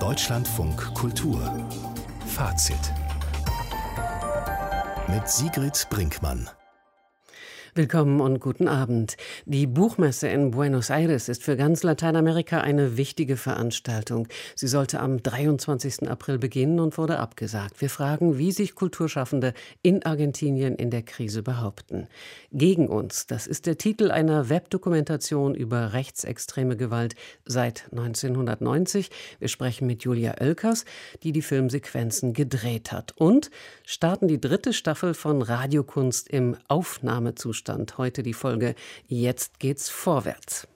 Deutschlandfunk Kultur Fazit mit Sigrid Brinkmann. Willkommen und guten Abend. Die Buchmesse in Buenos Aires ist für ganz Lateinamerika eine wichtige Veranstaltung. Sie sollte am 23. April beginnen und wurde abgesagt. Wir fragen, wie sich Kulturschaffende in Argentinien in der Krise behaupten. Gegen uns, das ist der Titel einer Webdokumentation über rechtsextreme Gewalt seit 1990. Wir sprechen mit Julia Oelkers, die die Filmsequenzen gedreht hat. Und starten die 3. Staffel von Radiokunst im Aufnahmezustand. Heute die Folge Jetzt geht's vorwärts.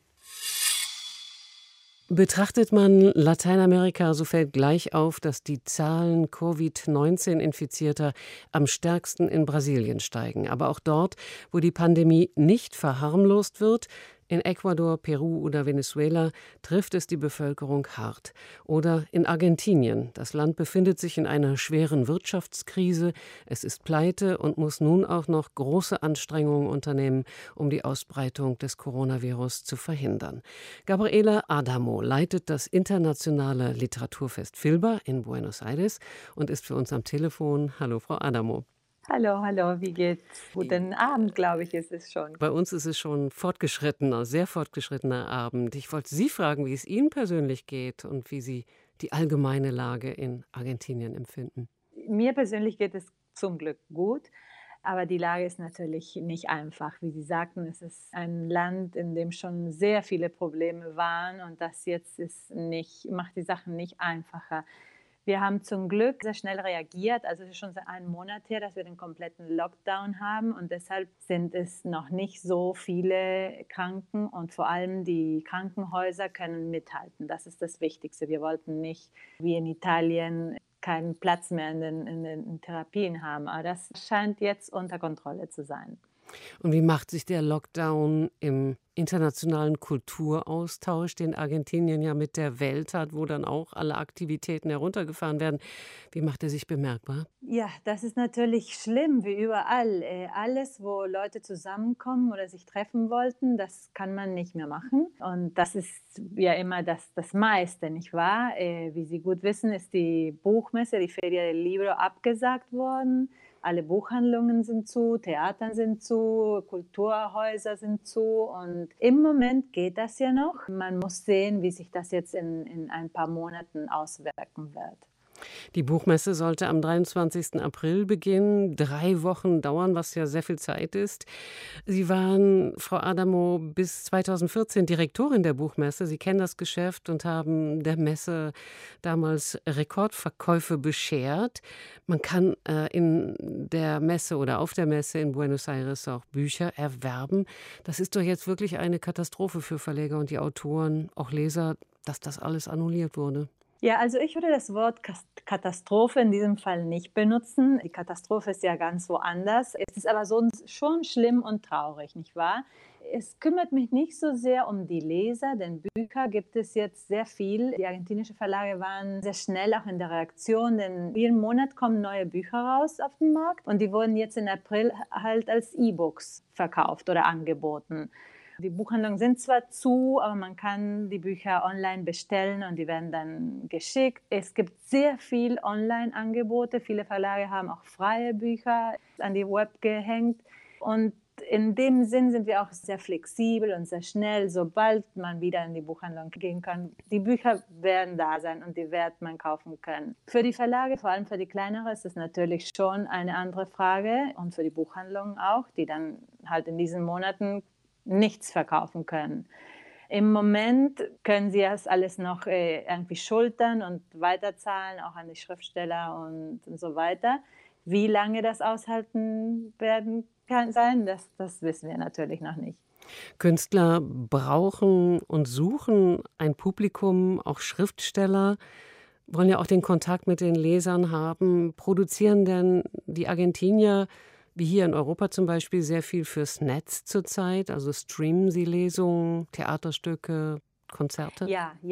Betrachtet man Lateinamerika, so fällt gleich auf, dass die Zahlen Covid-19-Infizierter am stärksten in Brasilien steigen. Aber auch dort, wo die Pandemie nicht verharmlost wird, in Ecuador, Peru oder Venezuela, trifft es die Bevölkerung hart. Oder in Argentinien. Das Land befindet sich in einer schweren Wirtschaftskrise. Es ist pleite und muss nun auch noch große Anstrengungen unternehmen, um die Ausbreitung des Coronavirus zu verhindern. Gabriela Adamo leitet das internationale Literaturfest Filba in Buenos Aires und ist für uns am Telefon. Hallo, Frau Adamo. Hallo, wie geht's? Guten Abend, glaube ich, ist es schon. Bei uns ist es schon fortgeschrittener, sehr fortgeschrittener Abend. Ich wollte Sie fragen, wie es Ihnen persönlich geht und wie Sie die allgemeine Lage in Argentinien empfinden. Mir persönlich geht es zum Glück gut, aber die Lage ist natürlich nicht einfach. Wie Sie sagten, es ist ein Land, in dem schon sehr viele Probleme waren und das jetzt macht die Sachen nicht einfacher. Wir haben zum Glück sehr schnell reagiert. Also es ist schon seit einem Monat her, dass wir den kompletten Lockdown haben und deshalb sind es noch nicht so viele Kranken und vor allem die Krankenhäuser können mithalten. Das ist das Wichtigste. Wir wollten nicht wie in Italien keinen Platz mehr in den Therapien haben, aber das scheint jetzt unter Kontrolle zu sein. Und wie macht sich der Lockdown im internationalen Kulturaustausch, den Argentinien ja mit der Welt hat, wo dann auch alle Aktivitäten heruntergefahren werden, wie macht er sich bemerkbar? Ja, das ist natürlich schlimm, wie überall. Alles, wo Leute zusammenkommen oder sich treffen wollten, das kann man nicht mehr machen. Und das ist ja immer das meiste, nicht wahr? Wie Sie gut wissen, ist die Buchmesse, die Feria del Libro, abgesagt worden. Alle Buchhandlungen sind zu, Theatern sind zu, Kulturhäuser sind zu und im Moment geht das ja noch. Man muss sehen, wie sich das jetzt in ein paar Monaten auswirken wird. Die Buchmesse sollte am 23. April beginnen, 3 Wochen dauern, was ja sehr viel Zeit ist. Sie waren, Frau Adamo, bis 2014 Direktorin der Buchmesse. Sie kennen das Geschäft und haben der Messe damals Rekordverkäufe beschert. Man kann in der Messe oder auf der Messe in Buenos Aires auch Bücher erwerben. Das ist doch jetzt wirklich eine Katastrophe für Verleger und die Autoren, auch Leser, dass das alles annulliert wurde. Ja, also ich würde das Wort Katastrophe in diesem Fall nicht benutzen. Die Katastrophe ist ja ganz woanders. Es ist aber schon schlimm und traurig, nicht wahr? Es kümmert mich nicht so sehr um die Leser, denn Bücher gibt es jetzt sehr viel. Die argentinischen Verlage waren sehr schnell auch in der Reaktion, denn jeden Monat kommen neue Bücher raus auf den Markt und die wurden jetzt im April halt als E-Books verkauft oder angeboten. Die Buchhandlungen sind zwar zu, aber man kann die Bücher online bestellen und die werden dann geschickt. Es gibt sehr viel Online-Angebote. Viele Verlage haben auch freie Bücher an die Web gehängt. Und in dem Sinn sind wir auch sehr flexibel und sehr schnell. Sobald man wieder in die Buchhandlung gehen kann, die Bücher werden da sein und die wird man kaufen können. Für die Verlage, vor allem für die kleineren, ist es natürlich schon eine andere Frage. Und für die Buchhandlungen auch, die dann halt in diesen Monaten nichts verkaufen können. Im Moment können sie das alles noch irgendwie schultern und weiterzahlen, auch an die Schriftsteller und so weiter. Wie lange das aushalten werden kann sein, das wissen wir natürlich noch nicht. Künstler brauchen und suchen ein Publikum, auch Schriftsteller wollen ja auch den Kontakt mit den Lesern haben. Produzieren denn die Argentinier wie hier in Europa zum Beispiel sehr viel fürs Netz zurzeit? Also streamen Sie Lesungen, Theaterstücke, Konzerte?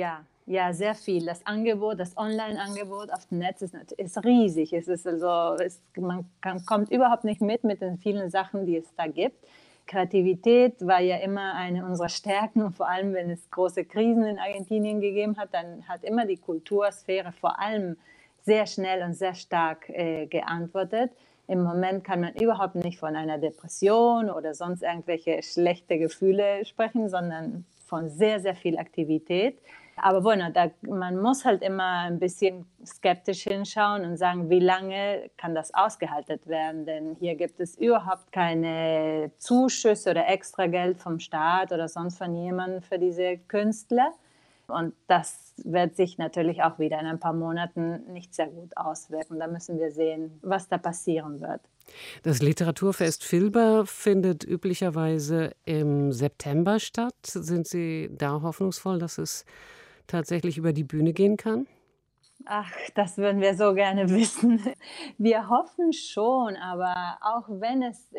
Ja, sehr viel. Das Online-Angebot auf dem Netz ist riesig. Man kommt überhaupt nicht mit den vielen Sachen, die es da gibt. Kreativität war ja immer eine unserer Stärken und vor allem, wenn es große Krisen in Argentinien gegeben hat, dann hat immer die Kultursphäre vor allem sehr schnell und sehr stark geantwortet. Im Moment kann man überhaupt nicht von einer Depression oder sonst irgendwelche schlechte Gefühle sprechen, sondern von sehr, sehr viel Aktivität. Aber bueno, man muss halt immer ein bisschen skeptisch hinschauen und sagen, wie lange kann das ausgehalten werden? Denn hier gibt es überhaupt keine Zuschüsse oder Extrageld vom Staat oder sonst von jemandem für diese Künstler. Und das wird sich natürlich auch wieder in ein paar Monaten nicht sehr gut auswirken. Da müssen wir sehen, was da passieren wird. Das Literaturfest Filber findet üblicherweise im September statt. Sind Sie da hoffnungsvoll, dass es tatsächlich über die Bühne gehen kann? Ach, das würden wir so gerne wissen. Wir hoffen schon, aber auch wenn es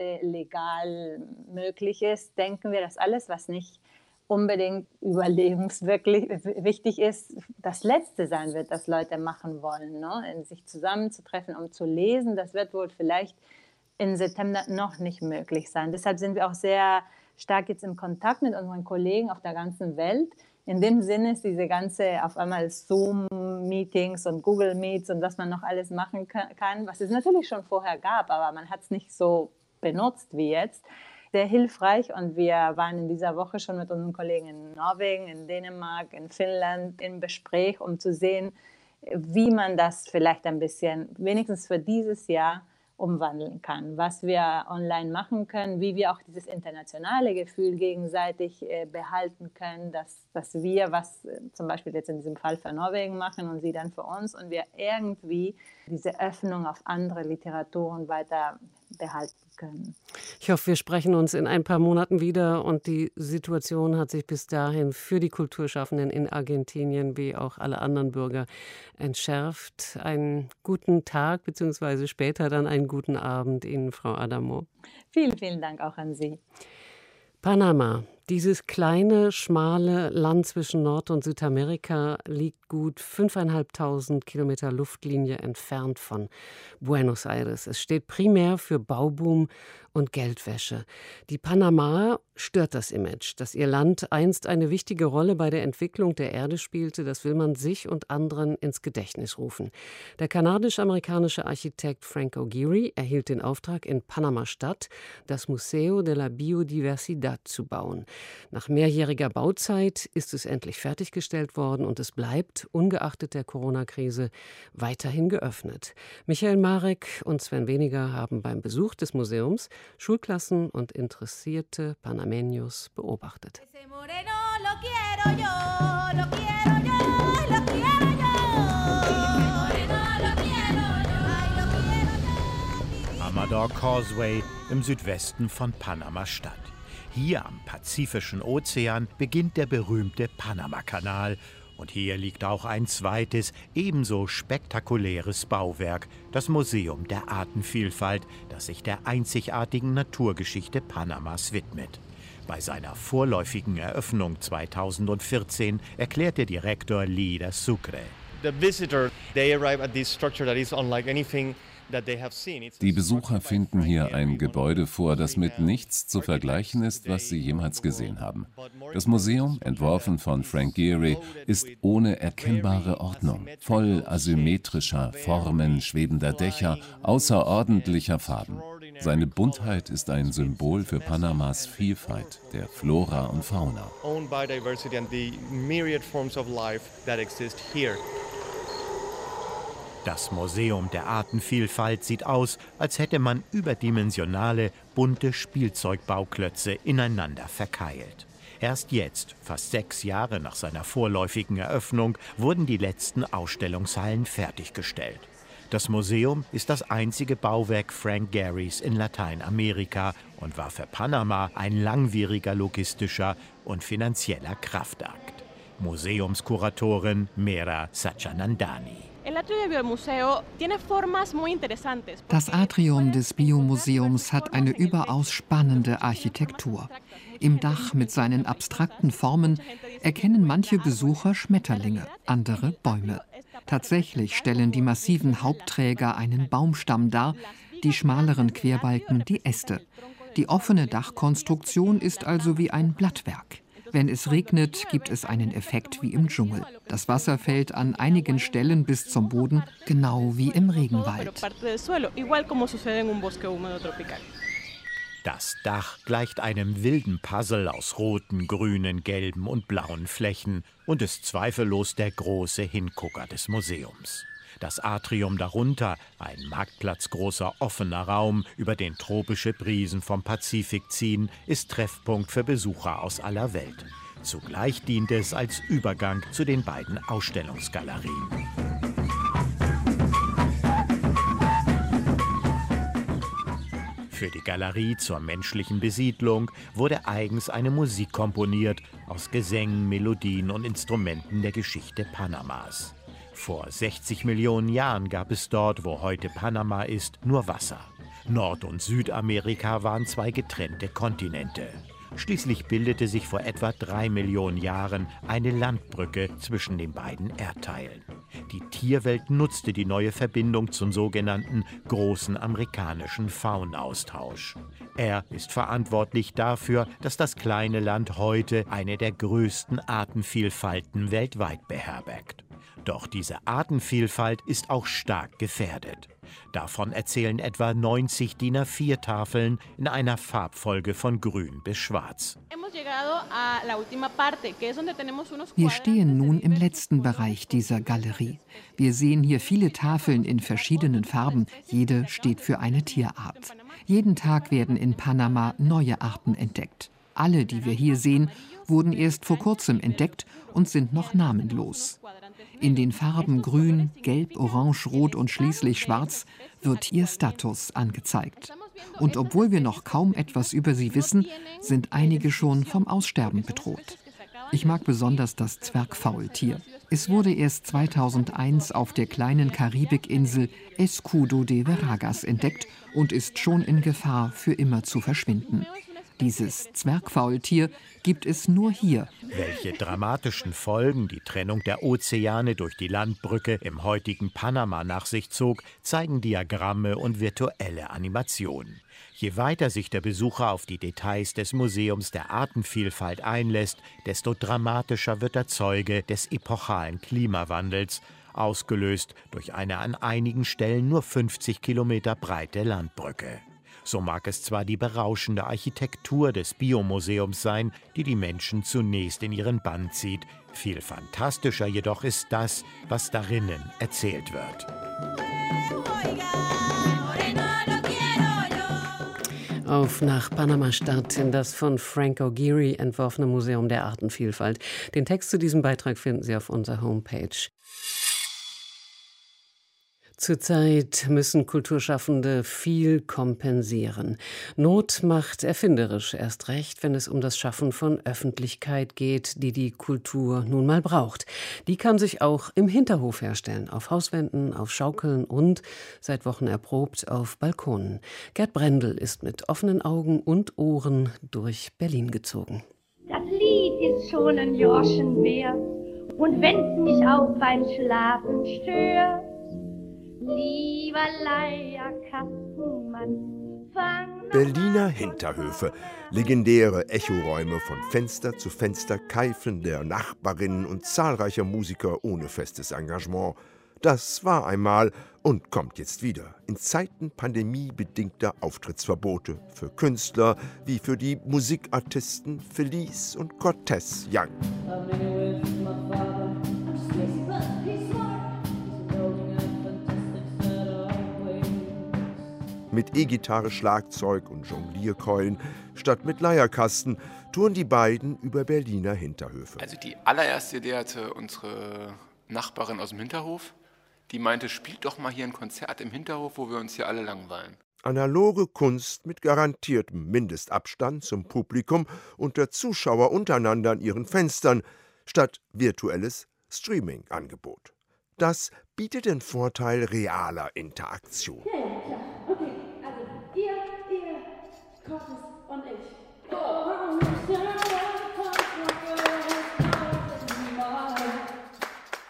legal möglich ist, denken wir, dass alles, was nicht unbedingt überlebenswirklich wichtig ist, das Letzte sein wird, das Leute machen wollen. Ne? Sich zusammenzutreffen, um zu lesen, das wird wohl vielleicht im September noch nicht möglich sein. Deshalb sind wir auch sehr stark jetzt im Kontakt mit unseren Kollegen auf der ganzen Welt. In dem Sinne ist diese ganze auf einmal Zoom-Meetings und Google Meets und was man noch alles machen kann, was es natürlich schon vorher gab, aber man hat es nicht so benutzt wie jetzt, sehr hilfreich. Und wir waren in dieser Woche schon mit unseren Kollegen in Norwegen, in Dänemark, in Finnland im Gespräch, um zu sehen, wie man das vielleicht ein bisschen, wenigstens für dieses Jahr, umwandeln kann, was wir online machen können, wie wir auch dieses internationale Gefühl gegenseitig behalten können, dass wir was zum Beispiel jetzt in diesem Fall für Norwegen machen und sie dann für uns und wir irgendwie diese Öffnung auf andere Literaturen weiter behalten können. Ich hoffe, wir sprechen uns in ein paar Monaten wieder und die Situation hat sich bis dahin für die Kulturschaffenden in Argentinien wie auch alle anderen Bürger entschärft. Einen guten Tag bzw. später dann einen guten Abend Ihnen, Frau Adamo. Vielen, vielen Dank auch an Sie. Panama. Dieses kleine, schmale Land zwischen Nord- und Südamerika liegt gut 5.500 Kilometer Luftlinie entfernt von Buenos Aires. Es steht primär für Bauboom und Geldwäsche. Die Panamaer stört das Image, dass ihr Land einst eine wichtige Rolle bei der Entwicklung der Erde spielte. Das will man sich und anderen ins Gedächtnis rufen. Der kanadisch-amerikanische Architekt Frank O'Geary erhielt den Auftrag, in Panama-Stadt das Museo de la Biodiversidad zu bauen. Nach mehrjähriger Bauzeit ist es endlich fertiggestellt worden und es bleibt, ungeachtet der Corona-Krise, weiterhin geöffnet. Michael Marek und Sven Weniger haben beim Besuch des Museums Schulklassen und interessierte Panameños beobachtet. Amador Causeway im Südwesten von Panama-Stadt. Hier am Pazifischen Ozean beginnt der berühmte Panamakanal. Und hier liegt auch ein zweites, ebenso spektakuläres Bauwerk, das Museum der Artenvielfalt, das sich der einzigartigen Naturgeschichte Panamas widmet. Bei seiner vorläufigen Eröffnung 2014 erklärte Direktor Lida Sucre. Die Besucher finden hier ein Gebäude vor, das mit nichts zu vergleichen ist, was sie jemals gesehen haben. Das Museum, entworfen von Frank Gehry, ist ohne erkennbare Ordnung, voll asymmetrischer Formen, schwebender Dächer, außerordentlicher Farben. Seine Buntheit ist ein Symbol für Panamas Vielfalt, der Flora und Fauna. Das Museum der Artenvielfalt sieht aus, als hätte man überdimensionale, bunte Spielzeugbauklötze ineinander verkeilt. Erst jetzt, fast 6 Jahre nach seiner vorläufigen Eröffnung, wurden die letzten Ausstellungshallen fertiggestellt. Das Museum ist das einzige Bauwerk Frank Gehrys in Lateinamerika und war für Panama ein langwieriger logistischer und finanzieller Kraftakt. Museumskuratorin Mera Sachanandani. Das Atrium des Biomuseums hat eine überaus spannende Architektur. Im Dach mit seinen abstrakten Formen erkennen manche Besucher Schmetterlinge, andere Bäume. Tatsächlich stellen die massiven Hauptträger einen Baumstamm dar, die schmaleren Querbalken die Äste. Die offene Dachkonstruktion ist also wie ein Blattwerk. Wenn es regnet, gibt es einen Effekt wie im Dschungel. Das Wasser fällt an einigen Stellen bis zum Boden, genau wie im Regenwald. Das Dach gleicht einem wilden Puzzle aus roten, grünen, gelben und blauen Flächen und ist zweifellos der große Hingucker des Museums. Das Atrium darunter, ein marktplatzgroßer offener Raum, über den tropische Brisen vom Pazifik ziehen, ist Treffpunkt für Besucher aus aller Welt. Zugleich dient es als Übergang zu den beiden Ausstellungsgalerien. Für die Galerie zur menschlichen Besiedlung wurde eigens eine Musik komponiert aus Gesängen, Melodien und Instrumenten der Geschichte Panamas. Vor 60 Millionen Jahren gab es dort, wo heute Panama ist, nur Wasser. Nord- und Südamerika waren zwei getrennte Kontinente. Schließlich bildete sich vor etwa 3 Millionen Jahren eine Landbrücke zwischen den beiden Erdteilen. Die Tierwelt nutzte die neue Verbindung zum sogenannten großen amerikanischen Faunaustausch. Er ist verantwortlich dafür, dass das kleine Land heute eine der größten Artenvielfalten weltweit beherbergt. Doch diese Artenvielfalt ist auch stark gefährdet. Davon erzählen etwa 90 DIN A4-Tafeln in einer Farbfolge von grün bis schwarz. Wir stehen nun im letzten Bereich dieser Galerie. Wir sehen hier viele Tafeln in verschiedenen Farben. Jede steht für eine Tierart. Jeden Tag werden in Panama neue Arten entdeckt. Alle, die wir hier sehen, wurden erst vor kurzem entdeckt und sind noch namenlos. In den Farben Grün, Gelb, Orange, Rot und schließlich Schwarz wird ihr Status angezeigt. Und obwohl wir noch kaum etwas über sie wissen, sind einige schon vom Aussterben bedroht. Ich mag besonders das Zwergfaultier. Es wurde erst 2001 auf der kleinen Karibikinsel Escudo de Veraguas entdeckt und ist schon in Gefahr, für immer zu verschwinden. Dieses Zwergfaultier gibt es nur hier. Welche dramatischen Folgen die Trennung der Ozeane durch die Landbrücke im heutigen Panama nach sich zog, zeigen Diagramme und virtuelle Animationen. Je weiter sich der Besucher auf die Details des Museums der Artenvielfalt einlässt, desto dramatischer wird er Zeuge des epochalen Klimawandels, ausgelöst durch eine an einigen Stellen nur 50 Kilometer breite Landbrücke. So mag es zwar die berauschende Architektur des Biomuseums sein, die die Menschen zunächst in ihren Bann zieht. Viel fantastischer jedoch ist das, was darinnen erzählt wird. Auf nach Panama-Stadt in das von Frank O'Geary entworfene Museum der Artenvielfalt. Den Text zu diesem Beitrag finden Sie auf unserer Homepage. Zurzeit müssen Kulturschaffende viel kompensieren. Not macht erfinderisch, erst recht, wenn es um das Schaffen von Öffentlichkeit geht, die die Kultur nun mal braucht. Die kann sich auch im Hinterhof herstellen, auf Hauswänden, auf Schaukeln und, seit Wochen erprobt, auf Balkonen. Gerd Brendel ist mit offenen Augen und Ohren durch Berlin gezogen. Das Lied ist schon ein Jorschen wert, und wenn's mich auch beim Schlafen stört, lieber Leierkastenmann, fang Berliner Hinterhöfe, legendäre Echoräume von Fenster zu Fenster, Keifen der Nachbarinnen und zahlreicher Musiker ohne festes Engagement. Das war einmal und kommt jetzt wieder, in Zeiten pandemiebedingter Auftrittsverbote für Künstler wie für die Musikartisten Felice und Cortez Young. Mit E-Gitarre, Schlagzeug und Jonglierkeulen statt mit Leierkasten touren die beiden über Berliner Hinterhöfe. Also die allererste Idee hatte unsere Nachbarin aus dem Hinterhof. Die meinte, spielt doch mal hier ein Konzert im Hinterhof, wo wir uns hier alle langweilen. Analoge Kunst mit garantiertem Mindestabstand zum Publikum und der Zuschauer untereinander an ihren Fenstern, statt virtuelles Streaming-Angebot. Das bietet den Vorteil realer Interaktion. Ja, klar. Okay, also ihr, Cortez und ich.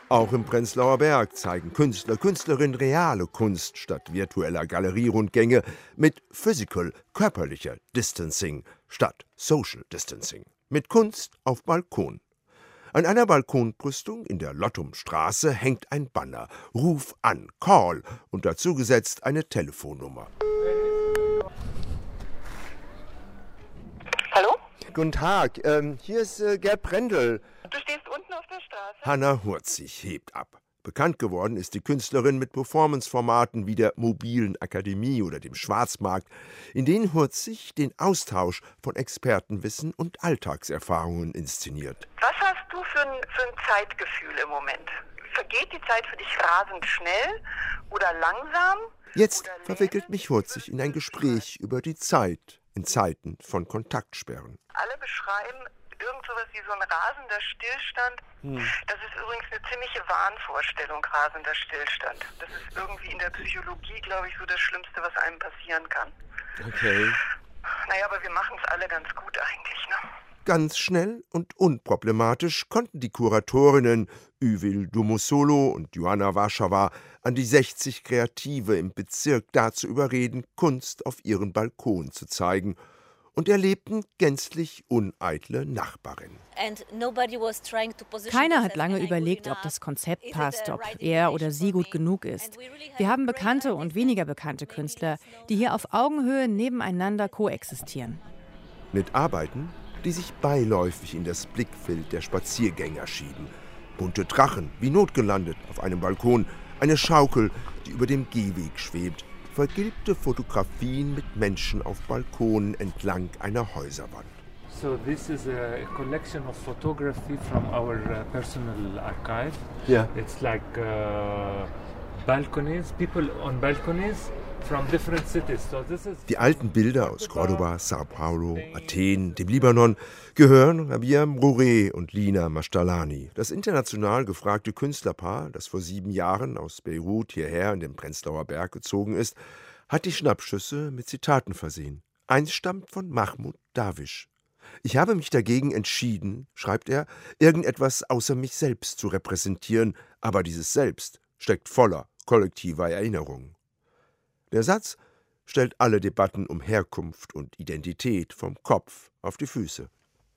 Auch im Prenzlauer Berg zeigen Künstler, Künstlerinnen reale Kunst statt virtueller Galerierundgänge mit Physical, körperlicher Distancing statt Social Distancing. Mit Kunst auf Balkon. An einer Balkonbrüstung in der Lottumstraße hängt ein Banner. Ruf an, Call und dazu gesetzt eine Telefonnummer. Hallo? Guten Tag, hier ist Gerd Brendel. Du stehst unten auf der Straße? Hanna Hurzig hebt ab. Bekannt geworden ist die Künstlerin mit Performanceformaten wie der Mobilen Akademie oder dem Schwarzmarkt, in denen Hurzig den Austausch von Expertenwissen und Alltagserfahrungen inszeniert. Was hast du für ein Zeitgefühl im Moment? Vergeht die Zeit für dich rasend schnell oder langsam? Jetzt verwickelt mich Hurzig in ein Gespräch über die Zeit in Zeiten von Kontaktsperren. Alle beschreiben irgend sowas wie so ein rasender Stillstand. Das ist übrigens eine ziemliche Wahnvorstellung, rasender Stillstand. Das ist irgendwie in der Psychologie, glaube ich, so das Schlimmste, was einem passieren kann. Okay. Naja, aber wir machen es alle ganz gut eigentlich, ne? Ganz schnell und unproblematisch konnten die Kuratorinnen Yvil Dumusolo und Joanna Warschauer an die 60 Kreative im Bezirk dazu überreden, Kunst auf ihren Balkon zu zeigen und erlebten gänzlich uneitle Nachbarinnen. Keiner hat lange überlegt, ob das Konzept passt, ob er oder sie gut genug ist. Wir haben bekannte und weniger bekannte Künstler, die hier auf Augenhöhe nebeneinander koexistieren. Mit Arbeiten, die sich beiläufig in das Blickfeld der Spaziergänger schieben. Bunte Drachen, wie notgelandet auf einem Balkon, eine Schaukel, die über dem Gehweg schwebt, vergilbte Fotografien mit Menschen auf Balkonen entlang einer Häuserwand. So this is a collection of photography from our personal archive. Yeah. It's like balconies, people on balconies from different cities. So this is Die alten Bilder aus Cordoba, Sao Paulo, Athen, dem Libanon gehören Javier Mrouret und Lina Mashtalani, das international gefragte Künstlerpaar, das vor 7 Jahren aus Beirut hierher in den Prenzlauer Berg gezogen ist, hat die Schnappschüsse mit Zitaten versehen. Eins stammt von Mahmoud Darwish. Ich habe mich dagegen entschieden, schreibt er, irgendetwas außer mich selbst zu repräsentieren, aber dieses Selbst steckt voller kollektiver Erinnerungen. Der Satz stellt alle Debatten um Herkunft und Identität vom Kopf auf die Füße.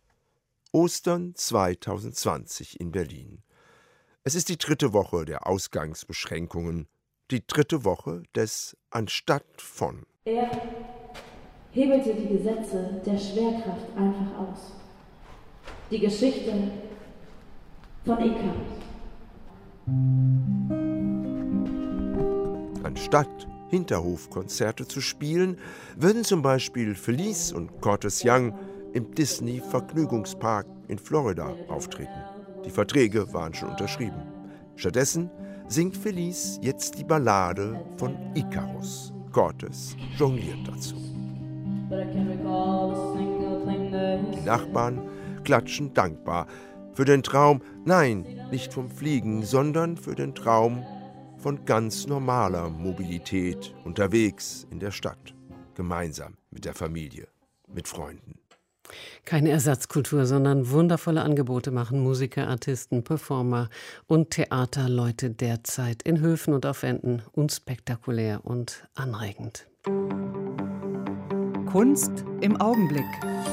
Ostern 2020 in Berlin. Es ist die 3. Woche der Ausgangsbeschränkungen, die 3. Woche des Anstatt von. Er hebelte die Gesetze der Schwerkraft einfach aus. Die Geschichte von Icarus. Anstatt Hinterhofkonzerte zu spielen, würden zum Beispiel Felice und Curtis Young im Disney-Vergnügungspark in Florida auftreten. Die Verträge waren schon unterschrieben. Stattdessen singt Felice jetzt die Ballade von Icarus. Curtis jongliert dazu. Die Nachbarn klatschen dankbar für den Traum, nein, nicht vom Fliegen, sondern für den Traum von ganz normaler Mobilität unterwegs in der Stadt, gemeinsam mit der Familie, mit Freunden. Keine Ersatzkultur, sondern wundervolle Angebote machen Musiker, Artisten, Performer und Theaterleute derzeit in Höfen und auf Enden unspektakulär und anregend. Kunst im Augenblick.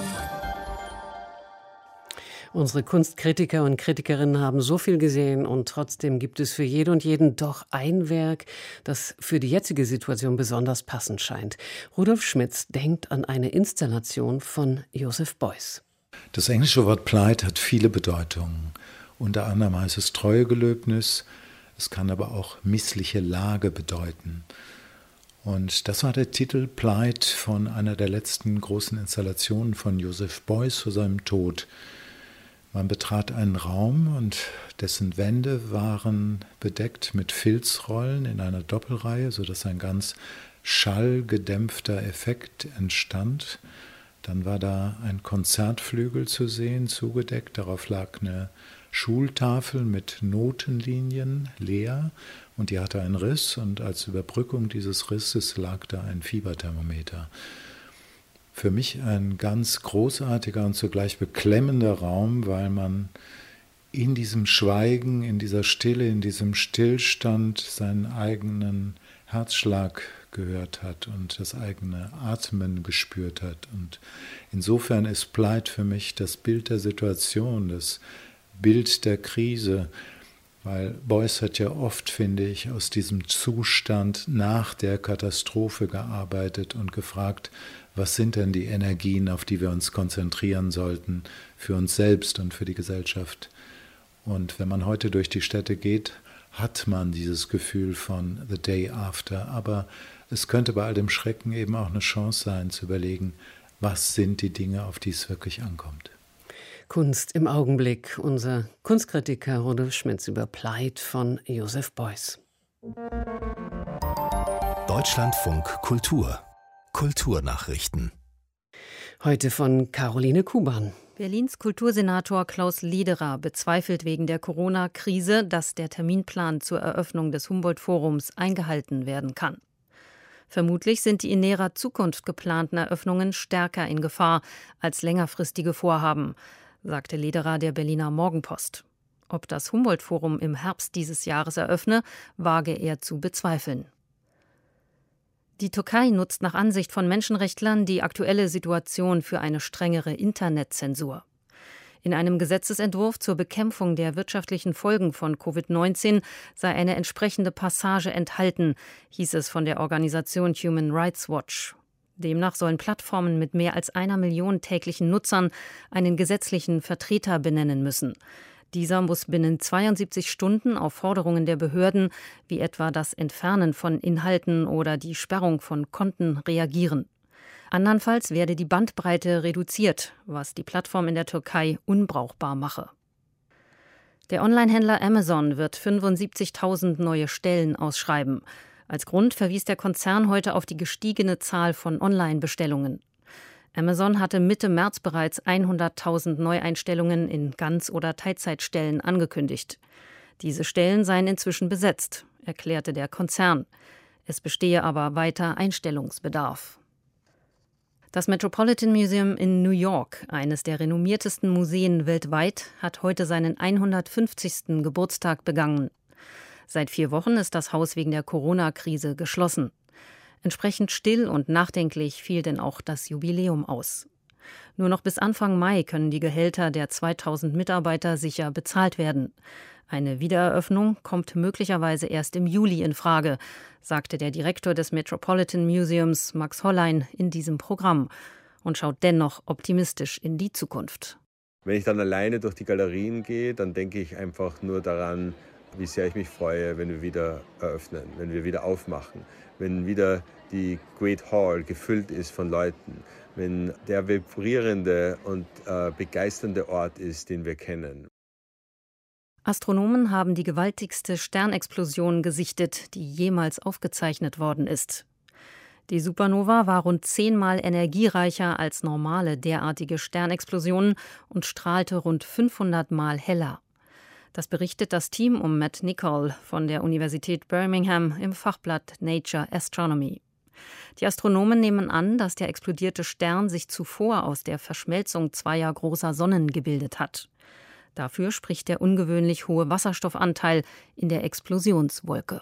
Unsere Kunstkritiker und Kritikerinnen haben so viel gesehen und trotzdem gibt es für jede und jeden doch ein Werk, das für die jetzige Situation besonders passend scheint. Rudolf Schmitz denkt an eine Installation von Joseph Beuys. Das englische Wort Plight hat viele Bedeutungen. Unter anderem heißt es Treuegelöbnis, es kann aber auch missliche Lage bedeuten. Und das war der Titel Plight von einer der letzten großen Installationen von Joseph Beuys vor seinem Tod. Man betrat einen Raum und dessen Wände waren bedeckt mit Filzrollen in einer Doppelreihe, sodass ein ganz schallgedämpfter Effekt entstand. Dann war da ein Konzertflügel zu sehen, zugedeckt. Darauf lag eine Schultafel mit Notenlinien, leer, und die hatte einen Riss. Und als Überbrückung dieses Risses lag da ein Fieberthermometer. Für mich ein ganz großartiger und zugleich beklemmender Raum, weil man in diesem Schweigen, in dieser Stille, in diesem Stillstand seinen eigenen Herzschlag gehört hat und das eigene Atmen gespürt hat. Und insofern ist Blythe für mich das Bild der Situation, das Bild der Krise, weil Beuys hat ja oft, finde ich, aus diesem Zustand nach der Katastrophe gearbeitet und gefragt, was sind denn die Energien, auf die wir uns konzentrieren sollten, für uns selbst und für die Gesellschaft. Und wenn man heute durch die Städte geht, hat man dieses Gefühl von The Day After. Aber es könnte bei all dem Schrecken eben auch eine Chance sein, zu überlegen, was sind die Dinge, auf die es wirklich ankommt. Kunst im Augenblick. Unser Kunstkritiker Rudolf Schmitz über Blythe von Joseph Beuys. Deutschlandfunk Kultur. Kulturnachrichten. Heute von Caroline Kuban. Berlins Kultursenator Klaus Lederer bezweifelt wegen der Corona-Krise, dass der Terminplan zur Eröffnung des Humboldt-Forums eingehalten werden kann. Vermutlich sind die in näherer Zukunft geplanten Eröffnungen stärker in Gefahr als längerfristige Vorhaben, sagte Lederer der Berliner Morgenpost. Ob das Humboldt-Forum im Herbst dieses Jahres eröffne, wage er zu bezweifeln. Die Türkei nutzt nach Ansicht von Menschenrechtlern die aktuelle Situation für eine strengere Internetzensur. In einem Gesetzesentwurf zur Bekämpfung der wirtschaftlichen Folgen von Covid-19 sei eine entsprechende Passage enthalten, hieß es von der Organisation Human Rights Watch. Demnach sollen Plattformen mit mehr als 1 Million täglichen Nutzern einen gesetzlichen Vertreter benennen müssen. Dieser muss binnen 72 Stunden auf Forderungen der Behörden, wie etwa das Entfernen von Inhalten oder die Sperrung von Konten, reagieren. Andernfalls werde die Bandbreite reduziert, was die Plattform in der Türkei unbrauchbar mache. Der Onlinehändler Amazon wird 75.000 neue Stellen ausschreiben. Als Grund verwies der Konzern heute auf die gestiegene Zahl von Online-Bestellungen. Amazon hatte Mitte März bereits 100.000 Neueinstellungen in Ganz- oder Teilzeitstellen angekündigt. Diese Stellen seien inzwischen besetzt, erklärte der Konzern. Es bestehe aber weiter Einstellungsbedarf. Das Metropolitan Museum in New York, eines der renommiertesten Museen weltweit, hat heute seinen 150. Geburtstag begangen. Seit 4 Wochen ist das Haus wegen der Corona-Krise geschlossen. Entsprechend still und nachdenklich fiel denn auch das Jubiläum aus. Nur noch bis Anfang Mai können die Gehälter der 2000 Mitarbeiter sicher bezahlt werden. Eine Wiedereröffnung kommt möglicherweise erst im Juli in Frage, sagte der Direktor des Metropolitan Museums, Max Hollein, in diesem Programm und schaut dennoch optimistisch in die Zukunft. Wenn ich dann alleine durch die Galerien gehe, dann denke ich einfach nur daran, wie sehr ich mich freue, wenn wir wieder eröffnen, wenn wir wieder aufmachen, wenn wieder die Great Hall gefüllt ist von Leuten, wenn der vibrierende und begeisternde Ort ist, den wir kennen. Astronomen haben die gewaltigste Sternexplosion gesichtet, die jemals aufgezeichnet worden ist. Die Supernova war rund 10-mal energiereicher als normale derartige Sternexplosionen und strahlte rund 500-mal heller. Das berichtet das Team um Matt Nicol von der Universität Birmingham im Fachblatt Nature Astronomy. Die Astronomen nehmen an, dass der explodierte Stern sich zuvor aus der Verschmelzung zweier großer Sonnen gebildet hat. Dafür spricht der ungewöhnlich hohe Wasserstoffanteil in der Explosionswolke.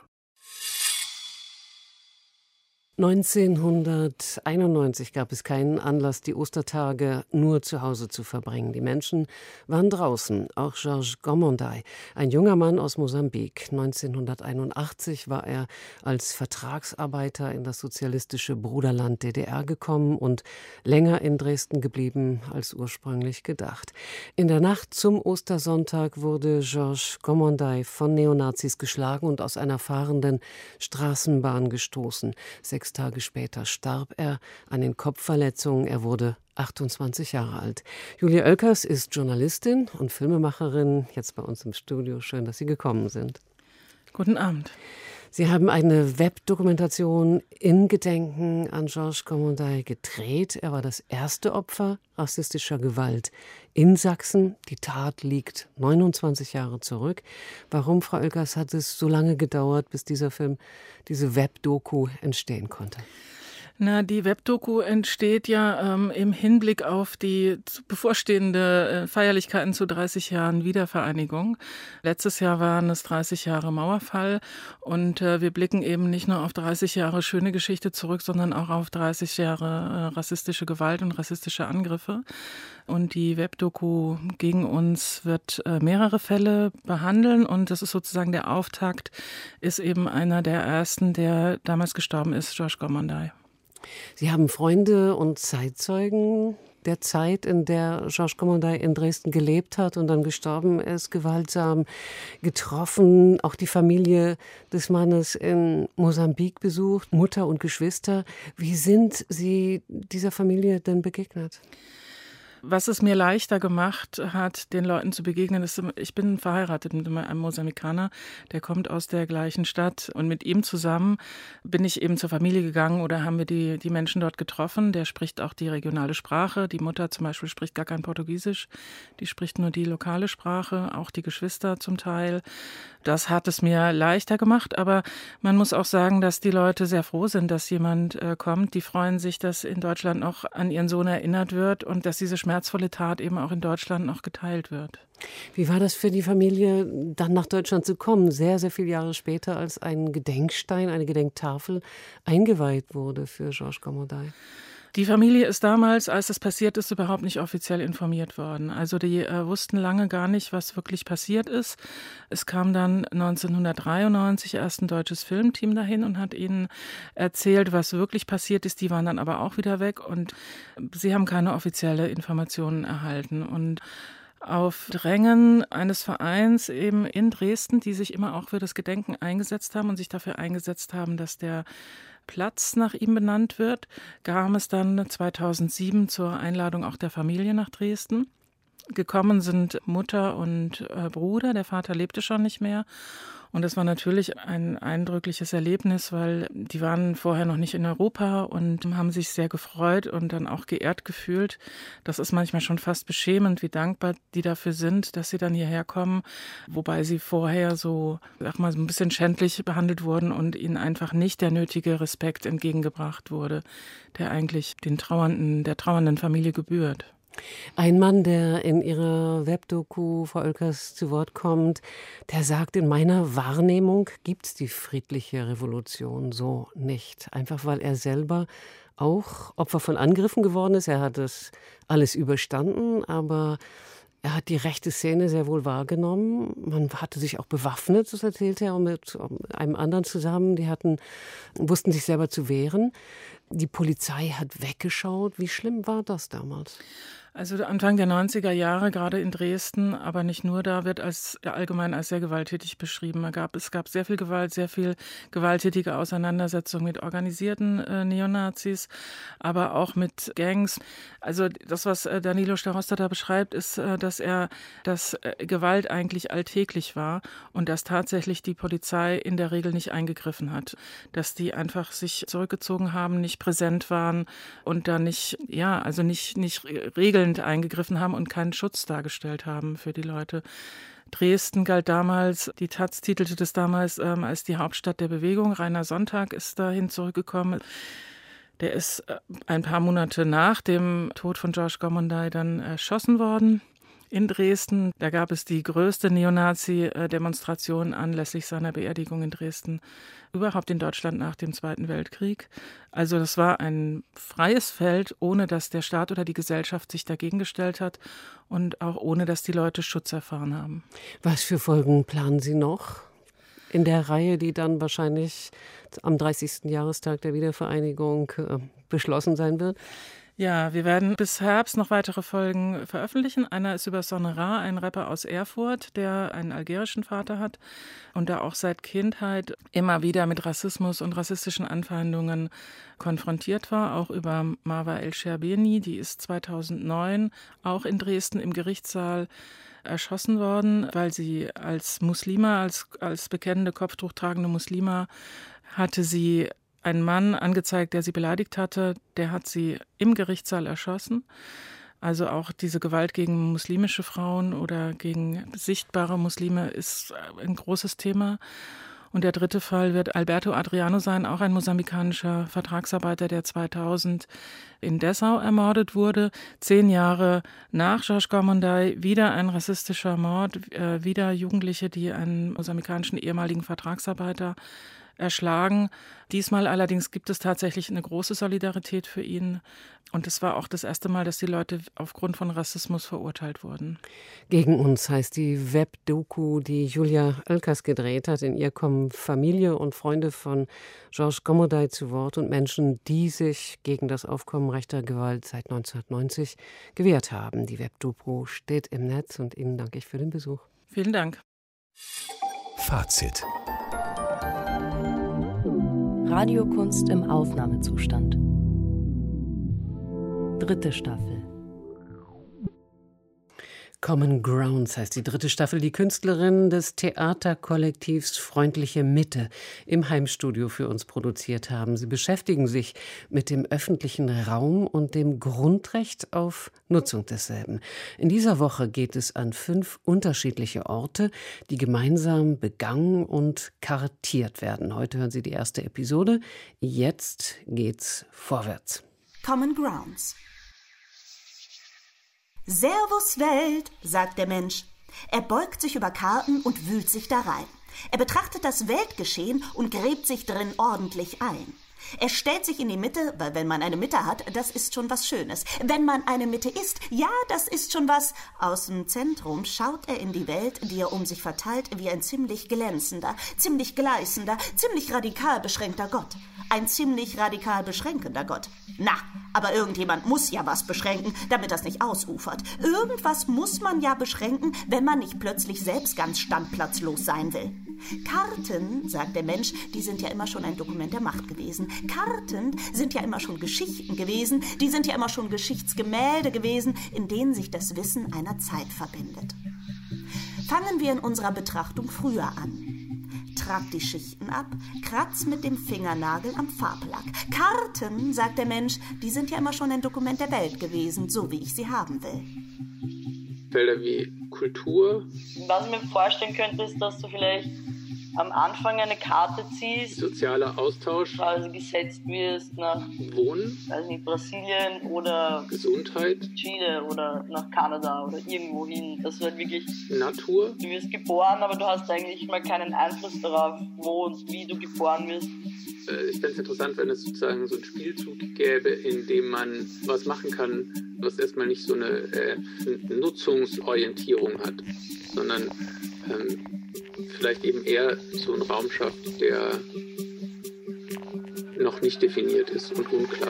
1991 gab es keinen Anlass, die Ostertage nur zu Hause zu verbringen. Die Menschen waren draußen, auch Georges Gomonday, ein junger Mann aus Mosambik. 1981 war er als Vertragsarbeiter in das sozialistische Bruderland DDR gekommen und länger in Dresden geblieben als ursprünglich gedacht. In der Nacht zum Ostersonntag wurde Georges Gomonday von Neonazis geschlagen und aus einer fahrenden Straßenbahn gestoßen. 6 Tage später starb er an den Kopfverletzungen. Er wurde 28 Jahre alt. Julia Oelkers ist Journalistin und Filmemacherin, jetzt bei uns im Studio. Schön, dass Sie gekommen sind. Guten Abend. Sie haben eine Webdokumentation in Gedenken an Georges Gomonday gedreht. Er war das erste Opfer rassistischer Gewalt in Sachsen. Die Tat liegt 29 Jahre zurück. Warum, Frau Oelkers, hat es so lange gedauert, bis dieser Film, diese Webdoku entstehen konnte? Die Webdoku entsteht ja im Hinblick auf die bevorstehende Feierlichkeiten zu 30 Jahren Wiedervereinigung. Letztes Jahr waren es 30 Jahre Mauerfall und wir blicken eben nicht nur auf 30 Jahre schöne Geschichte zurück, sondern auch auf 30 Jahre rassistische Gewalt und rassistische Angriffe. Und die Webdoku gegen uns wird mehrere Fälle behandeln und das ist sozusagen der Auftakt, ist eben einer der ersten, der damals gestorben ist, Georges Gomonday. Sie haben Freunde und Zeitzeugen der Zeit, in der Georges Gomonday in Dresden gelebt hat und dann gestorben ist, gewaltsam getroffen, auch die Familie des Mannes in Mosambik besucht, Mutter und Geschwister. Wie sind Sie dieser Familie denn begegnet? Was es mir leichter gemacht hat, den Leuten zu begegnen, ist, ich bin verheiratet mit einem Mosambikaner, der kommt aus der gleichen Stadt und mit ihm zusammen bin ich eben zur Familie gegangen oder haben wir die Menschen dort getroffen. Der spricht auch die regionale Sprache. Die Mutter zum Beispiel spricht gar kein Portugiesisch, die spricht nur die lokale Sprache, auch die Geschwister zum Teil. Das hat es mir leichter gemacht, aber man muss auch sagen, dass die Leute sehr froh sind, dass jemand kommt. Die freuen sich, dass in Deutschland noch an ihren Sohn erinnert wird und dass diese schmerzvolle Tat eben auch in Deutschland noch geteilt wird. Wie war das für die Familie, dann nach Deutschland zu kommen, sehr, sehr viele Jahre später, als ein Gedenkstein, eine Gedenktafel eingeweiht wurde für Georges Gomonday? Die Familie ist damals, als es passiert ist, überhaupt nicht offiziell informiert worden. Also die wussten lange gar nicht, was wirklich passiert ist. Es kam dann 1993 erst ein deutsches Filmteam dahin und hat ihnen erzählt, was wirklich passiert ist. Die waren dann aber auch wieder weg und sie haben keine offizielle Informationen erhalten. Und auf Drängen eines Vereins eben in Dresden, die sich immer auch für das Gedenken eingesetzt haben und sich dafür eingesetzt haben, dass der Platz nach ihm benannt wird, kam es dann 2007 zur Einladung auch der Familie nach Dresden. Gekommen sind Mutter und Bruder, der Vater lebte schon nicht mehr. Und das war natürlich ein eindrückliches Erlebnis, weil die waren vorher noch nicht in Europa und haben sich sehr gefreut und dann auch geehrt gefühlt. Das ist manchmal schon fast beschämend, wie dankbar die dafür sind, dass sie dann hierher kommen, wobei sie vorher so ein bisschen schändlich behandelt wurden und ihnen einfach nicht der nötige Respekt entgegengebracht wurde, der eigentlich der trauernden Familie gebührt. Ein Mann, der in Ihrer Webdoku, Frau Oelkers, zu Wort kommt, der sagt, in meiner Wahrnehmung gibt es die friedliche Revolution so nicht. Einfach weil er selber auch Opfer von Angriffen geworden ist. Er hat das alles überstanden, aber er hat die rechte Szene sehr wohl wahrgenommen. Man hatte sich auch bewaffnet, das erzählt er, mit einem anderen zusammen. Die wussten sich selber zu wehren. Die Polizei hat weggeschaut. Wie schlimm war das damals? Also Anfang der 90er Jahre, gerade in Dresden, aber nicht nur da, wird allgemein als sehr gewalttätig beschrieben. Es gab sehr viel Gewalt, sehr viel gewalttätige Auseinandersetzungen mit organisierten Neonazis, aber auch mit Gangs. Also das, was Danilo Starosta da beschreibt, ist, dass Gewalt eigentlich alltäglich war und dass tatsächlich die Polizei in der Regel nicht eingegriffen hat. Dass die einfach sich zurückgezogen haben, nicht präsent waren und da nicht regelnd eingegriffen haben und keinen Schutz dargestellt haben für die Leute. Dresden galt damals, die Taz titelte das damals als die Hauptstadt der Bewegung. Rainer Sonntag ist dahin zurückgekommen. Der ist ein paar Monate nach dem Tod von Georges Gomonday dann erschossen worden in Dresden. Da gab es die größte Neonazi-Demonstration anlässlich seiner Beerdigung in Dresden überhaupt in Deutschland nach dem Zweiten Weltkrieg. Also das war ein freies Feld, ohne dass der Staat oder die Gesellschaft sich dagegen gestellt hat und auch ohne, dass die Leute Schutz erfahren haben. Was für Folgen planen Sie noch in der Reihe, die dann wahrscheinlich am 30. Jahrestag der Wiedervereinigung beschlossen sein wird? Ja, wir werden bis Herbst noch weitere Folgen veröffentlichen. Einer ist über Sonera, ein Rapper aus Erfurt, der einen algerischen Vater hat und der auch seit Kindheit immer wieder mit Rassismus und rassistischen Anfeindungen konfrontiert war. Auch über Marwa El-Sherbini, die ist 2009 auch in Dresden im Gerichtssaal erschossen worden, weil sie als Muslima, als bekennende Kopftuch tragende Muslima, hatte sie einen Mann angezeigt, der sie beleidigt hatte, der hat sie im Gerichtssaal erschossen. Also auch diese Gewalt gegen muslimische Frauen oder gegen sichtbare Muslime ist ein großes Thema. Und der dritte Fall wird Alberto Adriano sein, auch ein mosambikanischer Vertragsarbeiter, der 2000 in Dessau ermordet wurde. 10 Jahre nach Jorge Gomonday wieder ein rassistischer Mord, wieder Jugendliche, die einen mosambikanischen ehemaligen Vertragsarbeiter erschlagen. Diesmal allerdings gibt es tatsächlich eine große Solidarität für ihn. Und es war auch das erste Mal, dass die Leute aufgrund von Rassismus verurteilt wurden. Gegen uns heißt die Webdoku, die Julia Oelkers gedreht hat. In ihr kommen Familie und Freunde von Jorge Gomonday zu Wort und Menschen, die sich gegen das Aufkommen rechter Gewalt seit 1990 gewehrt haben. Die Webdoku steht im Netz und Ihnen danke ich für den Besuch. Vielen Dank. Fazit. Radiokunst im Aufnahmezustand. 3. Staffel. Common Grounds heißt die 3. Staffel, die Künstlerinnen des Theaterkollektivs Freundliche Mitte im Heimstudio für uns produziert haben. Sie beschäftigen sich mit dem öffentlichen Raum und dem Grundrecht auf Nutzung desselben. In dieser Woche geht es an 5 unterschiedliche Orte, die gemeinsam begangen und kartiert werden. Heute hören Sie die erste Episode. Jetzt geht's vorwärts. Common Grounds. Servus Welt, sagt der Mensch. Er beugt sich über Karten und wühlt sich da rein. Er betrachtet das Weltgeschehen und gräbt sich drin ordentlich ein. Er stellt sich in die Mitte, weil wenn man eine Mitte hat, das ist schon was Schönes. Wenn man eine Mitte ist, ja, das ist schon was. Aus dem Zentrum schaut er in die Welt, die er um sich verteilt, wie ein ziemlich glänzender, ziemlich gleißender, ziemlich radikal beschränkter Gott. Ein ziemlich radikal beschränkender Gott. Na, aber irgendjemand muss ja was beschränken, damit das nicht ausufert. Irgendwas muss man ja beschränken, wenn man nicht plötzlich selbst ganz standplatzlos sein will. Karten, sagt der Mensch, die sind ja immer schon ein Dokument der Macht gewesen. Karten sind ja immer schon Geschichten gewesen, die sind ja immer schon Geschichtsgemälde gewesen, in denen sich das Wissen einer Zeit verbindet. Fangen wir in unserer Betrachtung früher an. Trag die Schichten ab, kratz mit dem Fingernagel am Farblack. Karten, sagt der Mensch, die sind ja immer schon ein Dokument der Welt gewesen, so wie ich sie haben will. Felder wie Kultur. Was ich mir vorstellen könnte, ist, dass du vielleicht am Anfang eine Karte ziehst. Sozialer Austausch. Also gesetzt wirst nach Wohnen. Also nicht Brasilien oder Gesundheit. Chile oder nach Kanada oder irgendwo hin. Das wird wirklich Natur. Du wirst geboren, aber du hast eigentlich mal keinen Einfluss darauf, wo und wie du geboren wirst. Ich fände es interessant, wenn es sozusagen so einen Spielzug gäbe, in dem man was machen kann, was erstmal nicht so eine Nutzungsorientierung hat, sondern vielleicht eben eher so einen Raum schafft, der noch nicht definiert ist und unklar.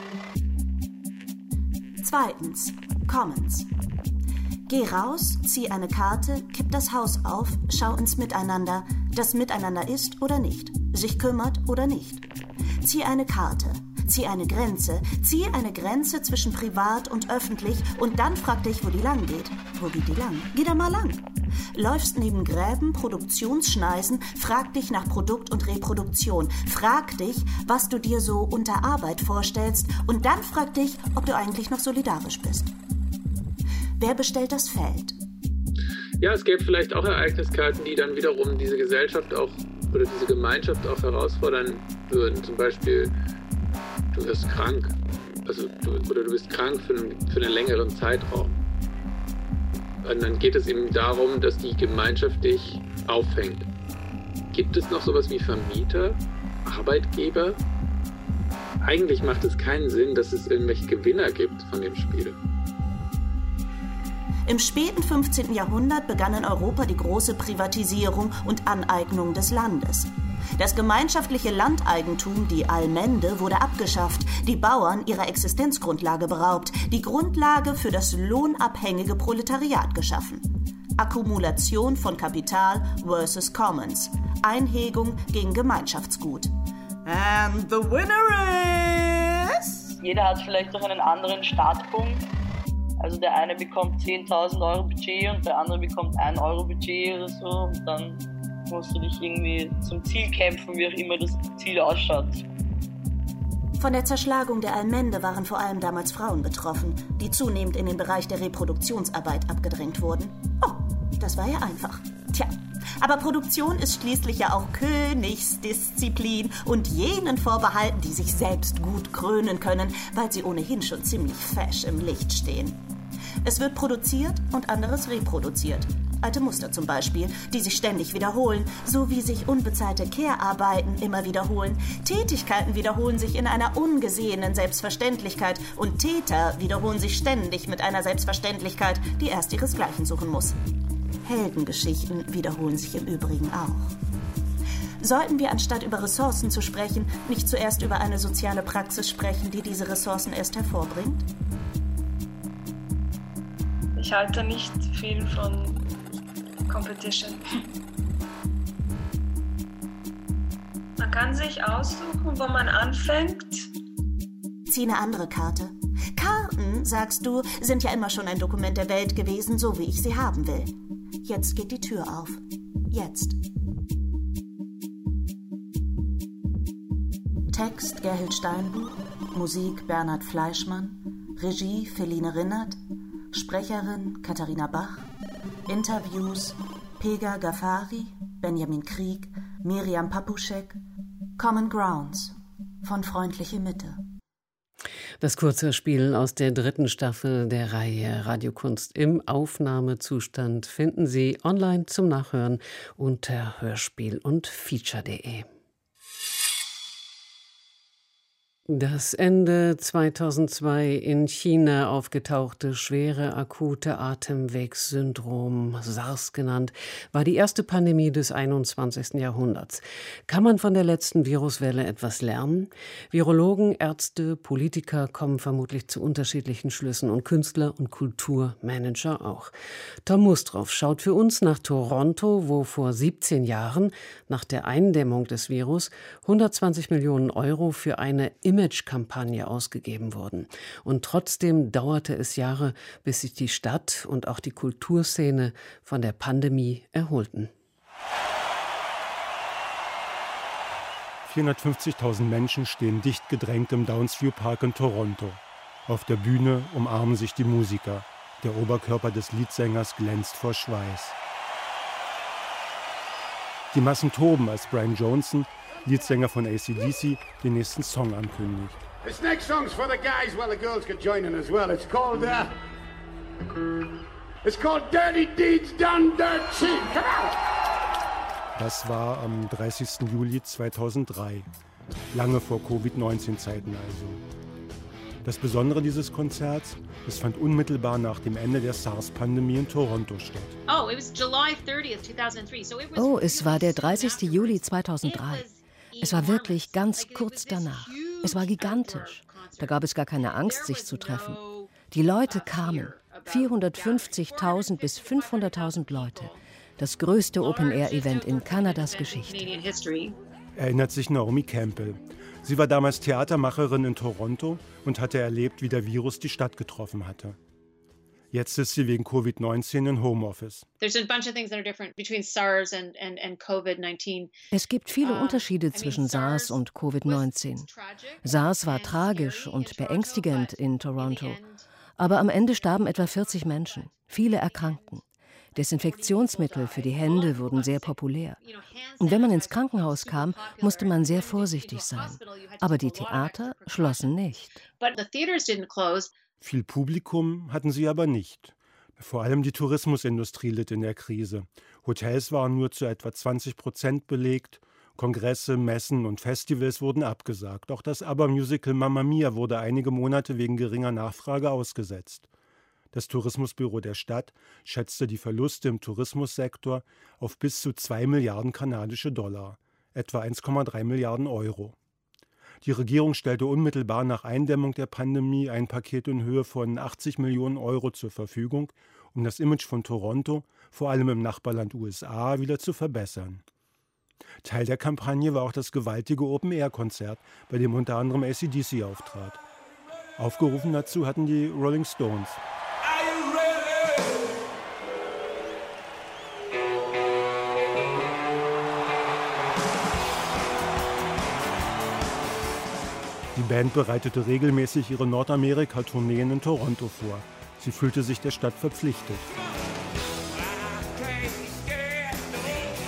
2. Commons. Geh raus, zieh eine Karte, kipp das Haus auf, schau ins Miteinander, das Miteinander ist oder nicht, sich kümmert oder nicht. Zieh eine Karte, zieh eine Grenze zwischen privat und öffentlich und dann frag dich, wo die lang geht. Wo geht die lang? Geh da mal lang. Läufst neben Gräben, Produktionsschneisen, frag dich nach Produkt und Reproduktion. Frag dich, was du dir so unter Arbeit vorstellst und dann frag dich, ob du eigentlich noch solidarisch bist. Wer bestellt das Feld? Ja, es gäbe vielleicht auch Ereigniskarten, die dann wiederum diese Gesellschaft auch oder diese Gemeinschaft auch herausfordern würden. Zum Beispiel, du wirst krank. Du bist krank für einen längeren Zeitraum. Und dann geht es eben darum, dass die Gemeinschaft dich auffängt. Gibt es noch sowas wie Vermieter, Arbeitgeber? Eigentlich macht es keinen Sinn, dass es irgendwelche Gewinner gibt von dem Spiel. Im späten 15. Jahrhundert begann in Europa die große Privatisierung und Aneignung des Landes. Das gemeinschaftliche Landeigentum, die Allmende, wurde abgeschafft, die Bauern ihrer Existenzgrundlage beraubt, die Grundlage für das lohnabhängige Proletariat geschaffen. Akkumulation von Kapital versus Commons. Einhegung gegen Gemeinschaftsgut. And the winner is... Jeder hat vielleicht auch einen anderen Startpunkt. Also der eine bekommt 10.000 Euro Budget und der andere bekommt 1 Euro Budget oder so. Und dann musst du dich irgendwie zum Ziel kämpfen, wie auch immer das Ziel ausschaut. Von der Zerschlagung der Allmende waren vor allem damals Frauen betroffen, die zunehmend in den Bereich der Reproduktionsarbeit abgedrängt wurden. Oh, das war ja einfach. Tja, Aber Produktion ist schließlich ja auch Königsdisziplin und jenen vorbehalten, die sich selbst gut krönen können, weil sie ohnehin schon ziemlich fesch im Licht stehen. Es wird produziert und anderes reproduziert. Alte Muster zum Beispiel, die sich ständig wiederholen, so wie sich unbezahlte Care-Arbeiten immer wiederholen. Tätigkeiten wiederholen sich in einer ungesehenen Selbstverständlichkeit und Täter wiederholen sich ständig mit einer Selbstverständlichkeit, die erst ihresgleichen suchen muss. Heldengeschichten wiederholen sich im Übrigen auch. Sollten wir, anstatt über Ressourcen zu sprechen, nicht zuerst über eine soziale Praxis sprechen, die diese Ressourcen erst hervorbringt? Ich halte nicht viel von Competition. Man kann sich aussuchen, wo man anfängt. Zieh eine andere Karte. Karten, sagst du, sind ja immer schon ein Dokument der Welt gewesen, so wie ich sie haben will. Jetzt geht die Tür auf. Jetzt. Text Gerhild Steinbuch, Musik Bernhard Fleischmann, Regie Feline Rinnert, Sprecherin Katharina Bach, Interviews Pega Ghaffari, Benjamin Krieg, Miriam Papuschek, Common Grounds von Freundliche Mitte. Das Kurzhörspiel aus der 3. Staffel der Reihe Radiokunst im Aufnahmezustand finden Sie online zum Nachhören unter hörspiel- und feature.de. Das Ende 2002 in China aufgetauchte schwere akute Atemwegssyndrom, SARS genannt, war die erste Pandemie des 21. Jahrhunderts. Kann man von der letzten Viruswelle etwas lernen? Virologen, Ärzte, Politiker kommen vermutlich zu unterschiedlichen Schlüssen und Künstler und Kulturmanager auch. Tom Mustroff schaut für uns nach Toronto, wo vor 17 Jahren nach der Eindämmung des Virus 120 Millionen Euro für eine Image-Kampagne ausgegeben wurden. Und trotzdem dauerte es Jahre, bis sich die Stadt und auch die Kulturszene von der Pandemie erholten. 450.000 Menschen stehen dicht gedrängt im Downsview Park in Toronto. Auf der Bühne umarmen sich die Musiker. Der Oberkörper des Leadsängers glänzt vor Schweiß. Die Massen toben, als Brian Johnson, Leadsänger von AC/DC, den nächsten Song ankündigt. This next song's for the guys, well, the girls could join in as well. It's called Dirty Deeds Done Dirt Cheap. Come on! Das war am 30. Juli 2003, lange vor Covid-19-Zeiten also. Das Besondere dieses Konzerts, es fand unmittelbar nach dem Ende der SARS-Pandemie in Toronto statt. Oh, es war der 30. Juli 2003. Es war wirklich ganz kurz danach. Es war gigantisch. Da gab es gar keine Angst, sich zu treffen. Die Leute kamen. 450.000 bis 500.000 Leute. Das größte Open-Air-Event in Kanadas Geschichte. Erinnert sich Naomi Campbell. Sie war damals Theatermacherin in Toronto und hatte erlebt, wie der Virus die Stadt getroffen hatte. Jetzt ist sie wegen Covid-19 in Homeoffice. Es gibt viele Unterschiede zwischen SARS und Covid-19. SARS war tragisch und beängstigend in Toronto. Aber am Ende starben etwa 40 Menschen. Viele erkrankten. Desinfektionsmittel für die Hände wurden sehr populär. Und wenn man ins Krankenhaus kam, musste man sehr vorsichtig sein. Aber die Theater schlossen nicht. Viel Publikum hatten sie aber nicht. Vor allem die Tourismusindustrie litt in der Krise. Hotels waren nur zu etwa 20% belegt, Kongresse, Messen und Festivals wurden abgesagt. Auch das ABBA-Musical Mamma Mia wurde einige Monate wegen geringer Nachfrage ausgesetzt. Das Tourismusbüro der Stadt schätzte die Verluste im Tourismussektor auf bis zu 2 Milliarden kanadische Dollar, etwa 1,3 Milliarden Euro. Die Regierung stellte unmittelbar nach Eindämmung der Pandemie ein Paket in Höhe von 80 Millionen Euro zur Verfügung, um das Image von Toronto, vor allem im Nachbarland USA, wieder zu verbessern. Teil der Kampagne war auch das gewaltige Open-Air-Konzert, bei dem unter anderem AC/DC auftrat. Aufgerufen dazu hatten die Rolling Stones. Die Band bereitete regelmäßig ihre Nordamerika-Tourneen in Toronto vor. Sie fühlte sich der Stadt verpflichtet.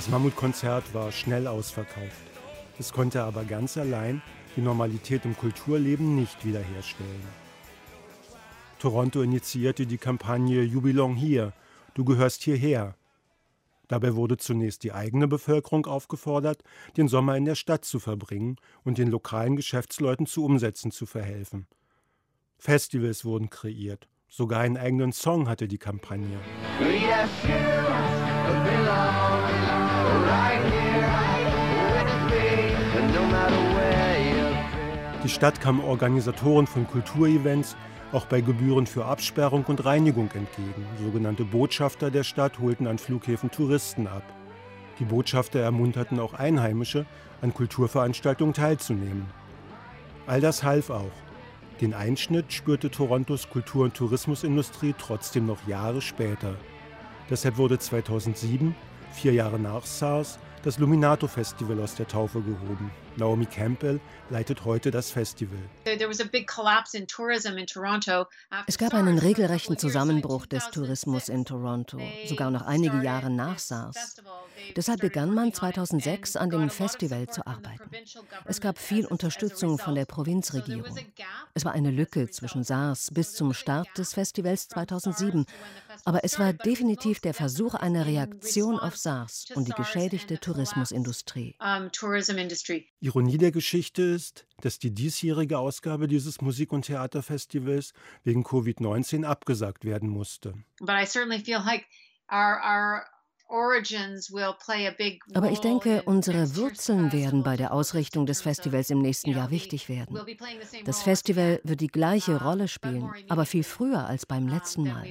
Das Mammutkonzert war schnell ausverkauft. Es konnte aber ganz allein die Normalität im Kulturleben nicht wiederherstellen. Toronto initiierte die Kampagne You Belong Here, du gehörst hierher. Dabei wurde zunächst die eigene Bevölkerung aufgefordert, den Sommer in der Stadt zu verbringen und den lokalen Geschäftsleuten zu Umsätzen zu verhelfen. Festivals wurden kreiert. Sogar einen eigenen Song hatte die Kampagne. Die Stadt kam Organisatoren von Kulturevents auch bei Gebühren für Absperrung und Reinigung entgegen. Sogenannte Botschafter der Stadt holten an Flughäfen Touristen ab. Die Botschafter ermunterten auch Einheimische, an Kulturveranstaltungen teilzunehmen. All das half auch. Den Einschnitt spürte Torontos Kultur- und Tourismusindustrie trotzdem noch Jahre später. Deshalb wurde 2007, 4 Jahre nach SARS, das Luminato-Festival aus der Taufe gehoben. Naomi Campbell leitet heute das Festival. Es gab einen regelrechten Zusammenbruch des Tourismus in Toronto, sogar noch einige Jahre nach SARS. Deshalb begann man 2006 an dem Festival zu arbeiten. Es gab viel Unterstützung von der Provinzregierung. Es war eine Lücke zwischen SARS bis zum Start des Festivals 2007, aber es war definitiv der Versuch einer Reaktion auf SARS und die geschädigte Tourismusindustrie. Ironie der Geschichte ist, dass die diesjährige Ausgabe dieses Musik- und Theaterfestivals wegen Covid-19 abgesagt werden musste. Aber ich denke, unsere Wurzeln werden bei der Ausrichtung des Festivals im nächsten Jahr wichtig werden. Das Festival wird die gleiche Rolle spielen, aber viel früher als beim letzten Mal.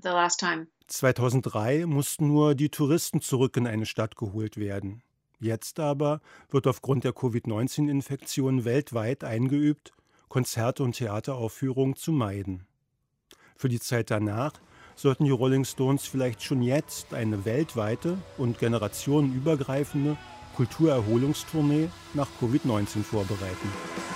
2003 mussten nur die Touristen zurück in eine Stadt geholt werden. Jetzt aber wird aufgrund der Covid-19-Infektion weltweit eingeübt, Konzerte und Theateraufführungen zu meiden. Für die Zeit danach sollten die Rolling Stones vielleicht schon jetzt eine weltweite und generationenübergreifende Kulturerholungstournee nach Covid-19 vorbereiten.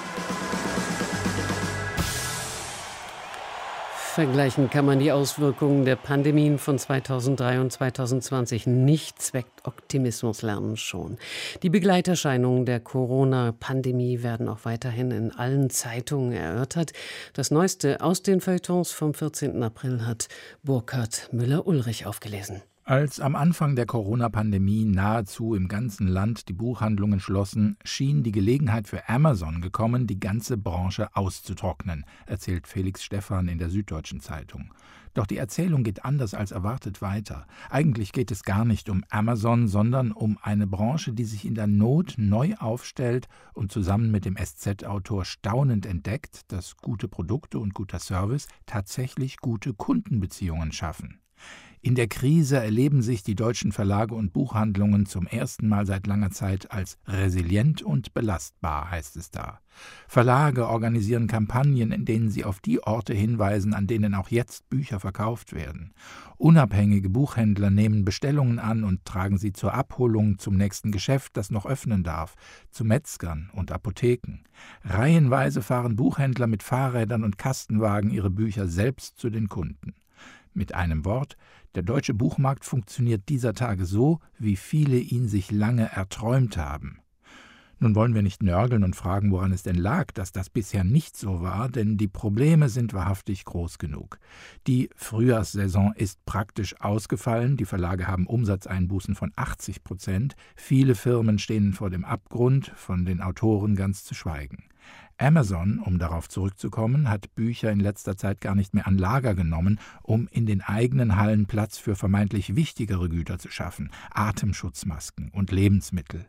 Vergleichen kann man die Auswirkungen der Pandemien von 2003 und 2020 nicht, zweckt Optimismus lernen schon. Die Begleiterscheinungen der Corona-Pandemie werden auch weiterhin in allen Zeitungen erörtert. Das Neueste aus den Feuilletons vom 14. April hat Burkhard Müller-Ulrich aufgelesen. Als am Anfang der Corona-Pandemie nahezu im ganzen Land die Buchhandlungen schlossen, schien die Gelegenheit für Amazon gekommen, die ganze Branche auszutrocknen, erzählt Felix Stephan in der Süddeutschen Zeitung. Doch die Erzählung geht anders als erwartet weiter. Eigentlich geht es gar nicht um Amazon, sondern um eine Branche, die sich in der Not neu aufstellt und zusammen mit dem SZ-Autor staunend entdeckt, dass gute Produkte und guter Service tatsächlich gute Kundenbeziehungen schaffen. In der Krise erleben sich die deutschen Verlage und Buchhandlungen zum ersten Mal seit langer Zeit als resilient und belastbar, heißt es da. Verlage organisieren Kampagnen, in denen sie auf die Orte hinweisen, an denen auch jetzt Bücher verkauft werden. Unabhängige Buchhändler nehmen Bestellungen an und tragen sie zur Abholung zum nächsten Geschäft, das noch öffnen darf, zu Metzgern und Apotheken. Reihenweise fahren Buchhändler mit Fahrrädern und Kastenwagen ihre Bücher selbst zu den Kunden. Mit einem Wort, der deutsche Buchmarkt funktioniert dieser Tage so, wie viele ihn sich lange erträumt haben. Nun wollen wir nicht nörgeln und fragen, woran es denn lag, dass das bisher nicht so war, denn die Probleme sind wahrhaftig groß genug. Die Frühjahrssaison ist praktisch ausgefallen, die Verlage haben Umsatzeinbußen von 80%, viele Firmen stehen vor dem Abgrund, von den Autoren ganz zu schweigen. Amazon, um darauf zurückzukommen, hat Bücher in letzter Zeit gar nicht mehr an Lager genommen, um in den eigenen Hallen Platz für vermeintlich wichtigere Güter zu schaffen, Atemschutzmasken und Lebensmittel.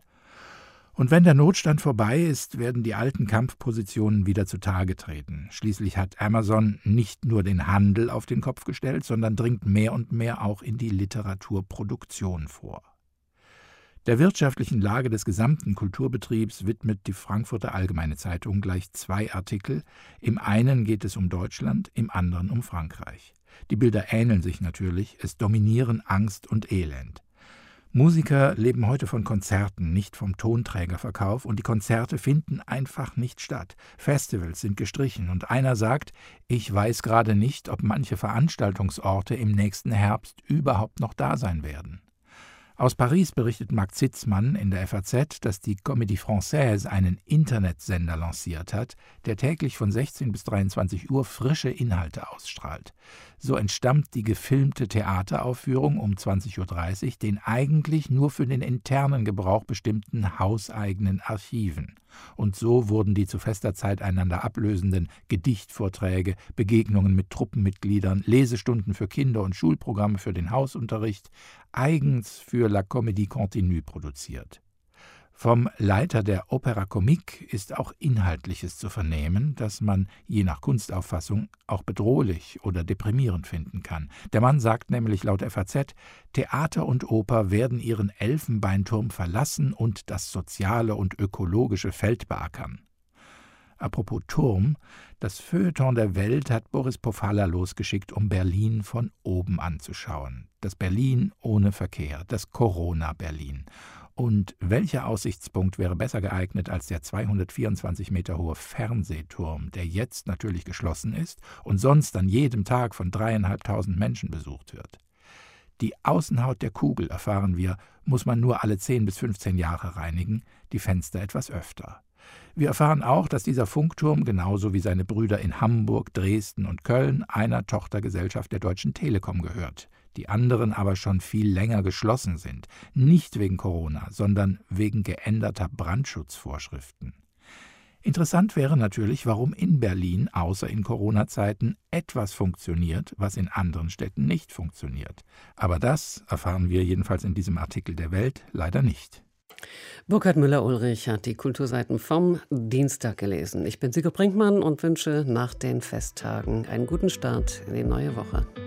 Und wenn der Notstand vorbei ist, werden die alten Kampfpositionen wieder zutage treten. Schließlich hat Amazon nicht nur den Handel auf den Kopf gestellt, sondern dringt mehr und mehr auch in die Literaturproduktion vor. Der wirtschaftlichen Lage des gesamten Kulturbetriebs widmet die Frankfurter Allgemeine Zeitung gleich 2 Artikel. Im einen geht es um Deutschland, im anderen um Frankreich. Die Bilder ähneln sich natürlich, es dominieren Angst und Elend. Musiker leben heute von Konzerten, nicht vom Tonträgerverkauf, und die Konzerte finden einfach nicht statt. Festivals sind gestrichen und einer sagt, ich weiß gerade nicht, ob manche Veranstaltungsorte im nächsten Herbst überhaupt noch da sein werden. Aus Paris berichtet Marc Zitzmann in der FAZ, dass die Comédie Française einen Internetsender lanciert hat, der täglich von 16 bis 23 Uhr frische Inhalte ausstrahlt. So entstammt die gefilmte Theateraufführung um 20.30 Uhr den eigentlich nur für den internen Gebrauch bestimmten hauseigenen Archiven. Und so wurden die zu fester Zeit einander ablösenden Gedichtvorträge, Begegnungen mit Truppenmitgliedern, Lesestunden für Kinder und Schulprogramme für den Hausunterricht eigens für La Comédie Continue produziert. Vom Leiter der Opéra Comique ist auch Inhaltliches zu vernehmen, das man je nach Kunstauffassung auch bedrohlich oder deprimierend finden kann. Der Mann sagt nämlich laut FAZ, Theater und Oper werden ihren Elfenbeinturm verlassen und das soziale und ökologische Feld beackern. Apropos Turm, das Feuilleton der Welt hat Boris Pofalla losgeschickt, um Berlin von oben anzuschauen. Das Berlin ohne Verkehr, das Corona-Berlin. Und welcher Aussichtspunkt wäre besser geeignet als der 224 Meter hohe Fernsehturm, der jetzt natürlich geschlossen ist und sonst an jedem Tag von 3.500 Menschen besucht wird? Die Außenhaut der Kugel, erfahren wir, muss man nur alle 10 bis 15 Jahre reinigen, die Fenster etwas öfter. Wir erfahren auch, dass dieser Funkturm, genauso wie seine Brüder in Hamburg, Dresden und Köln, einer Tochtergesellschaft der Deutschen Telekom gehört, die anderen aber schon viel länger geschlossen sind, nicht wegen Corona, sondern wegen geänderter Brandschutzvorschriften. Interessant wäre natürlich, warum in Berlin, außer in Corona-Zeiten, etwas funktioniert, was in anderen Städten nicht funktioniert. Aber das erfahren wir jedenfalls in diesem Artikel der Welt leider nicht. Burkhard Müller-Ulrich hat die Kulturseiten vom Dienstag gelesen. Ich bin Sigrid Brinkmann und wünsche nach den Festtagen einen guten Start in die neue Woche.